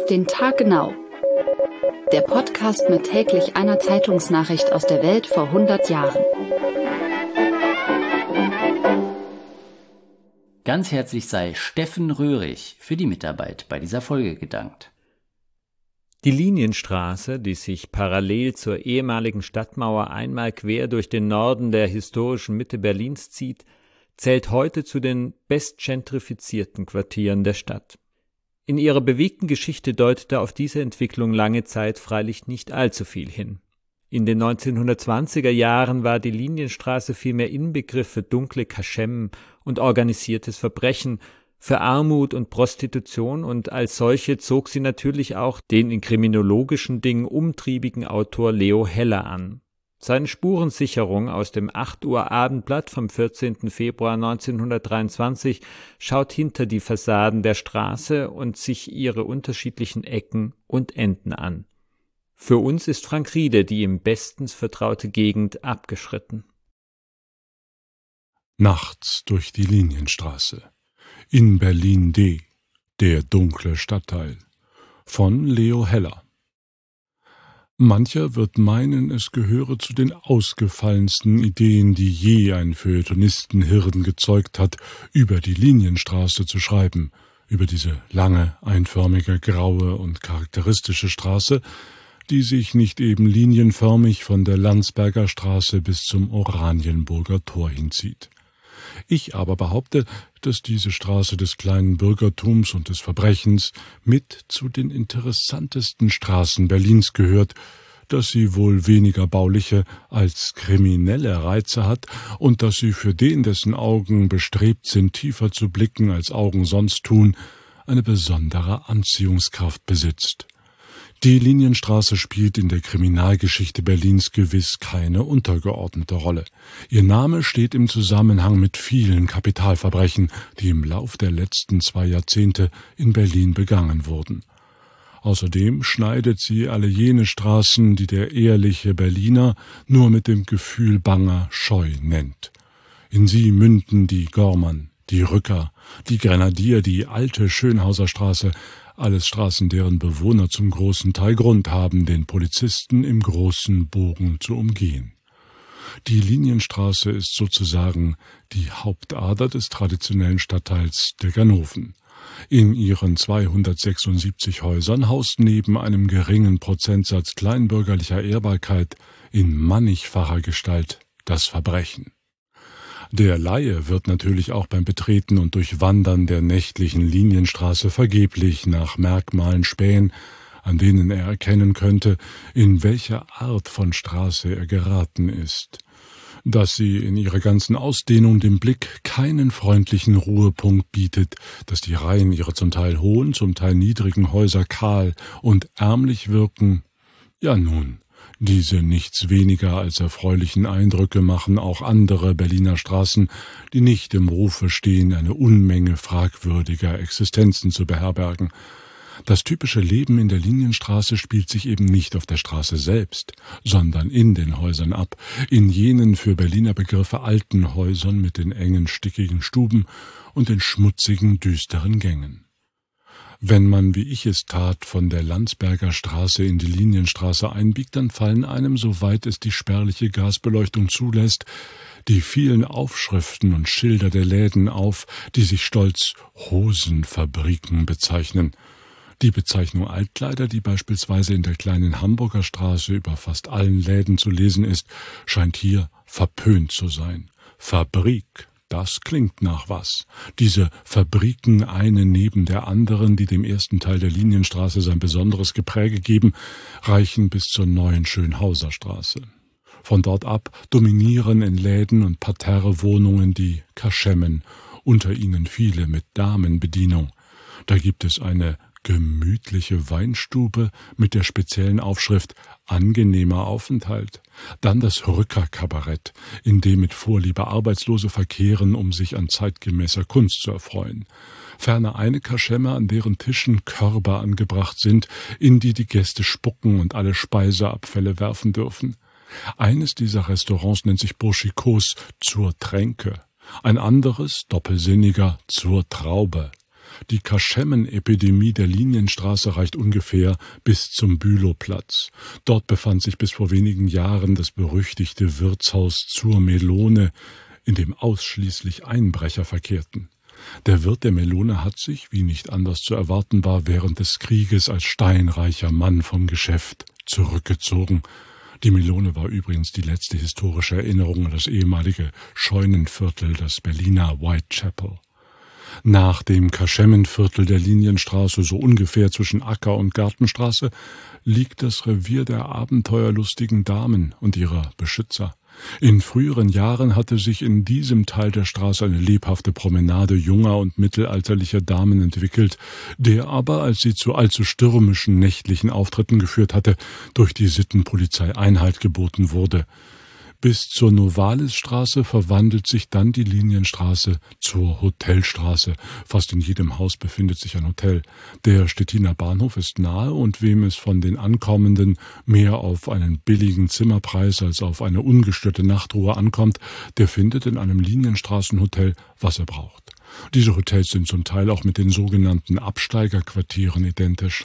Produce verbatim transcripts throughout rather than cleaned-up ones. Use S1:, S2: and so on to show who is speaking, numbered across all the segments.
S1: Auf den Tag genau. Der Podcast mit täglich einer Zeitungsnachricht aus der Welt vor hundert Jahren.
S2: Ganz herzlich sei Steffen Röhrig für die Mitarbeit bei dieser Folge gedankt.
S3: Die Linienstraße, die sich parallel zur ehemaligen Stadtmauer einmal quer durch den Norden der historischen Mitte Berlins zieht, zählt heute zu den bestgentrifizierten Quartieren der Stadt. In ihrer bewegten Geschichte deutete auf diese Entwicklung lange Zeit freilich nicht allzu viel hin. In den neunzehnhundertzwanziger Jahren war die Linienstraße vielmehr Inbegriff für dunkle Kaschemmen und organisiertes Verbrechen, für Armut und Prostitution, und als solche zog sie natürlich auch den in kriminologischen Dingen umtriebigen Autor Leo Heller an. Seine Spurensicherung aus dem acht Uhr Abendblatt vom vierzehnten Februar neunzehnhundertdreiundzwanzig schaut hinter die Fassaden der Straße und sich ihre unterschiedlichen Ecken und Enden an. Für uns ist Frank Riede die ihm bestens vertraute Gegend abgeschritten.
S4: Nachts durch die Linienstraße. In Berlin D. Der dunkle Stadtteil. Von Leo Heller. Mancher wird meinen, es gehöre zu den ausgefallensten Ideen, die je ein Feuilletonistenhirn gezeugt hat, über die Linienstraße zu schreiben, über diese lange, einförmige, graue und charakteristische Straße, die sich nicht eben linienförmig von der Landsberger Straße bis zum Oranienburger Tor hinzieht. Ich aber behaupte, dass diese Straße des kleinen Bürgertums und des Verbrechens mit zu den interessantesten Straßen Berlins gehört, dass sie wohl weniger bauliche als kriminelle Reize hat und dass sie für den, dessen Augen bestrebt sind, tiefer zu blicken, als Augen sonst tun, eine besondere Anziehungskraft besitzt. Die Linienstraße spielt in der Kriminalgeschichte Berlins gewiss keine untergeordnete Rolle. Ihr Name steht im Zusammenhang mit vielen Kapitalverbrechen, die im Lauf der letzten zwei Jahrzehnte in Berlin begangen wurden. Außerdem schneidet sie alle jene Straßen, die der ehrliche Berliner nur mit dem Gefühl banger Scheu nennt. In sie münden die Gormann, die Rücker, die Grenadier, die alte Schönhauser Straße, alles Straßen, deren Bewohner zum großen Teil Grund haben, den Polizisten im großen Bogen zu umgehen. Die Linienstraße ist sozusagen die Hauptader des traditionellen Stadtteils der Ganoven. In ihren zweihundertsechsundsiebzig Häusern haust neben einem geringen Prozentsatz kleinbürgerlicher Ehrbarkeit in mannigfacher Gestalt das Verbrechen. Der Laie wird natürlich auch beim Betreten und Durchwandern der nächtlichen Linienstraße vergeblich nach Merkmalen spähen, an denen er erkennen könnte, in welcher Art von Straße er geraten ist. Dass sie in ihrer ganzen Ausdehnung dem Blick keinen freundlichen Ruhepunkt bietet, dass die Reihen ihrer zum Teil hohen, zum Teil niedrigen Häuser kahl und ärmlich wirken, ja nun, diese nichts weniger als erfreulichen Eindrücke machen auch andere Berliner Straßen, die nicht im Rufe stehen, eine Unmenge fragwürdiger Existenzen zu beherbergen. Das typische Leben in der Linienstraße spielt sich eben nicht auf der Straße selbst, sondern in den Häusern ab, in jenen für Berliner Begriffe alten Häusern mit den engen, stickigen Stuben und den schmutzigen, düsteren Gängen. Wenn man, wie ich es tat, von der Landsberger Straße in die Linienstraße einbiegt, dann fallen einem, soweit es die spärliche Gasbeleuchtung zulässt, die vielen Aufschriften und Schilder der Läden auf, die sich stolz Hosenfabriken bezeichnen. Die Bezeichnung Altkleider, die beispielsweise in der kleinen Hamburger Straße über fast allen Läden zu lesen ist, scheint hier verpönt zu sein. Fabrik. Das klingt nach was. Diese Fabriken, eine neben der anderen, die dem ersten Teil der Linienstraße sein besonderes Gepräge geben, reichen bis zur neuen Schönhauser Straße. Von dort ab dominieren in Läden und Parterrewohnungen die Kaschemmen, unter ihnen viele mit Damenbedienung. Da gibt es eine gemütliche Weinstube mit der speziellen Aufschrift »Angenehmer Aufenthalt«, dann das Rückerkabarett, in dem mit Vorliebe Arbeitslose verkehren, um sich an zeitgemäßer Kunst zu erfreuen. Ferner eine Kaschemme, an deren Tischen Körbe angebracht sind, in die die Gäste spucken und alle Speiseabfälle werfen dürfen. Eines dieser Restaurants nennt sich Burschikos »Zur Tränke«, ein anderes, doppelsinniger, »Zur Traube«. Die Kaschemmen-Epidemie der Linienstraße reicht ungefähr bis zum Bülowplatz. Dort befand sich bis vor wenigen Jahren das berüchtigte Wirtshaus Zur Melone, in dem ausschließlich Einbrecher verkehrten. Der Wirt der Melone hat sich, wie nicht anders zu erwarten war, während des Krieges als steinreicher Mann vom Geschäft zurückgezogen. Die Melone war übrigens die letzte historische Erinnerung an das ehemalige Scheunenviertel, das Berliner Whitechapel. Nach dem Kaschemmenviertel der Linienstraße, so ungefähr zwischen Acker- und Gartenstraße, liegt das Revier der abenteuerlustigen Damen und ihrer Beschützer. In früheren Jahren hatte sich in diesem Teil der Straße eine lebhafte Promenade junger und mittelalterlicher Damen entwickelt, der aber, als sie zu allzu stürmischen nächtlichen Auftritten geführt hatte, durch die Sittenpolizei Einhalt geboten wurde. Bis zur Novalisstraße verwandelt sich dann die Linienstraße zur Hotelstraße. Fast in jedem Haus befindet sich ein Hotel. Der Stettiner Bahnhof ist nahe, und wem es von den Ankommenden mehr auf einen billigen Zimmerpreis als auf eine ungestörte Nachtruhe ankommt, der findet in einem Linienstraßenhotel, was er braucht. Diese Hotels sind zum Teil auch mit den sogenannten Absteigerquartieren identisch.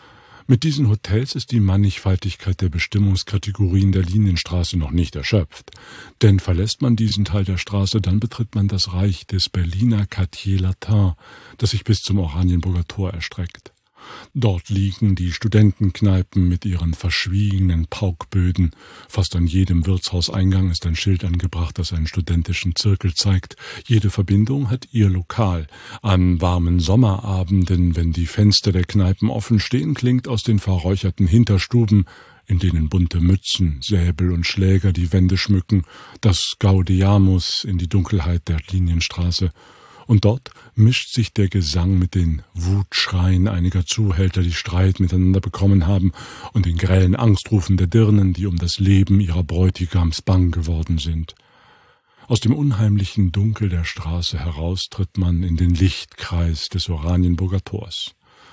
S4: Mit diesen Hotels ist die Mannigfaltigkeit der Bestimmungskategorien der Linienstraße noch nicht erschöpft. Denn verlässt man diesen Teil der Straße, dann betritt man das Reich des Berliner Quartier Latin, das sich bis zum Oranienburger Tor erstreckt. Dort liegen die Studentenkneipen mit ihren verschwiegenen Paukböden. Fast an jedem Wirtshauseingang ist ein Schild angebracht, das einen studentischen Zirkel zeigt. Jede Verbindung hat ihr Lokal. An warmen Sommerabenden, wenn die Fenster der Kneipen offen stehen, klingt aus den verräucherten Hinterstuben, in denen bunte Mützen, Säbel und Schläger die Wände schmücken, das Gaudeamus in die Dunkelheit der Linienstraße. Und dort mischt sich der Gesang mit den Wutschreien einiger Zuhälter, die Streit miteinander bekommen haben, und den grellen Angstrufen der Dirnen, die um das Leben ihrer Bräutigams bang geworden sind. Aus dem unheimlichen Dunkel der Straße heraus tritt man in den Lichtkreis des Oranienburger Tors.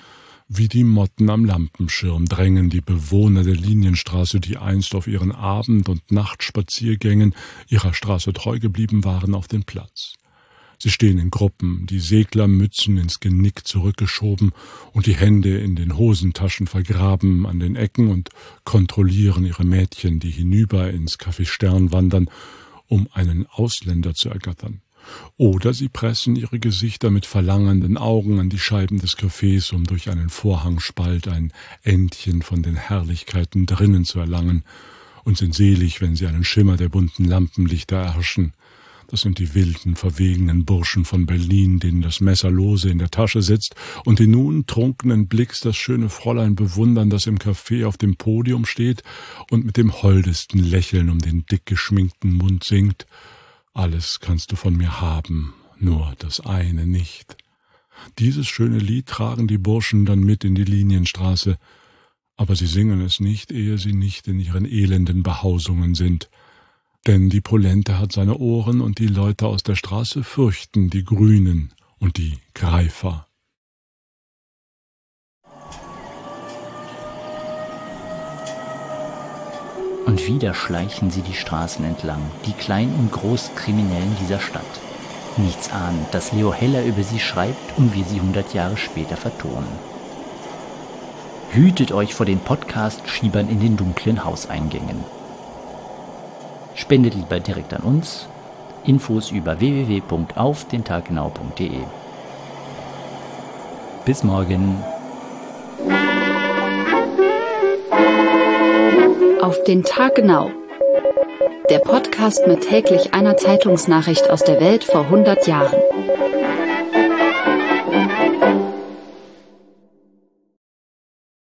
S4: Wie die Motten am Lampenschirm drängen die Bewohner der Linienstraße, die einst auf ihren Abend- und Nachtspaziergängen ihrer Straße treu geblieben waren, auf den Platz. Sie stehen in Gruppen, die Seglermützen ins Genick zurückgeschoben und die Hände in den Hosentaschen vergraben an den Ecken und kontrollieren ihre Mädchen, die hinüber ins Café Stern wandern, um einen Ausländer zu ergattern. Oder sie pressen ihre Gesichter mit verlangenden Augen an die Scheiben des Cafés, um durch einen Vorhangspalt ein Endchen von den Herrlichkeiten drinnen zu erlangen, und sind selig, wenn sie einen Schimmer der bunten Lampenlichter erhaschen. Das sind die wilden, verwegenen Burschen von Berlin, denen das Messer lose in der Tasche sitzt und die nun trunkenen Blicks das schöne Fräulein bewundern, das im Café auf dem Podium steht und mit dem holdesten Lächeln um den dick geschminkten Mund singt: »Alles kannst du von mir haben, nur das eine nicht.« Dieses schöne Lied tragen die Burschen dann mit in die Linienstraße, aber sie singen es nicht, ehe sie nicht in ihren elenden Behausungen sind. Denn die Polente hat seine Ohren und die Leute aus der Straße fürchten die Grünen und die Greifer.
S2: Und wieder schleichen sie die Straßen entlang, die Klein- und Großkriminellen dieser Stadt. Nichts ahnend, dass Leo Heller über sie schreibt und wir sie hundert Jahre später vertonen. Hütet euch vor den Podcast-Schiebern in den dunklen Hauseingängen. Spendet lieber direkt an uns. Infos über w w w punkt auf den tag genau punkt de. Bis morgen.
S1: Auf den Tag genau. Der Podcast mit täglich einer Zeitungsnachricht aus der Welt vor hundert Jahren.